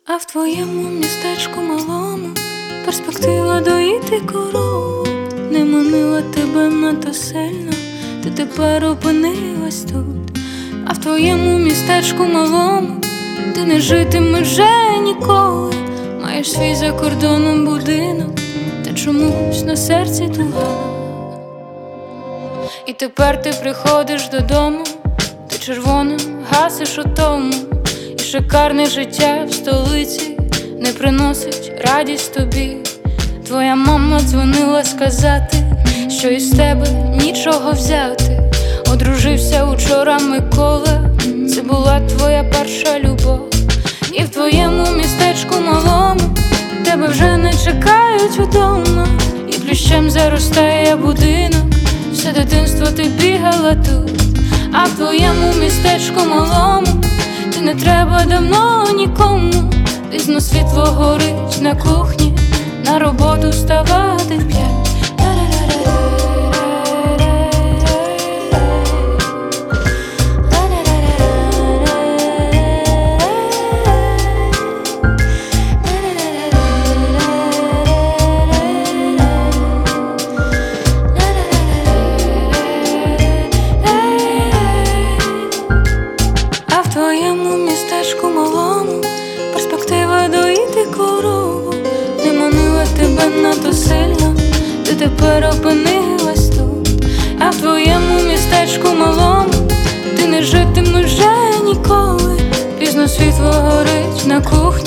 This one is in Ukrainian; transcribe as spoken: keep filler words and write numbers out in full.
А в твоєму містечку малому перспектива доїти корову не манила тебе надто сильно, ти тепер опинилась тут. А в твоєму містечку малому ти не житимеш вже ніколи. Маєш свій за кордоном будинок, та чомусь на серці туга. І тепер ти приходиш додому, ти червоним гасиш утому, і шикарне життя в столиці не приносить радість тобі. Твоя мама дзвонила сказати, що із тебе нічого взяти. Одружився учора Микола, це була твоя перша любов. І в твоєму містечку малому тебе вже не чекають удома, і плющем заростає будинок, все дитинство ти бігала тут. А в твоєму містечку малому ти не треба давно нікому. Пізно світло горить на кухні, на роботу вставати в п'ять. А в твоєму містечку малому перспектива доїти корову не манила тебе надто сильно, ти тепер опинилась тут. А в твоєму містечку малому ти не житимеш вже ніколи. Пізно світло горить на кухні,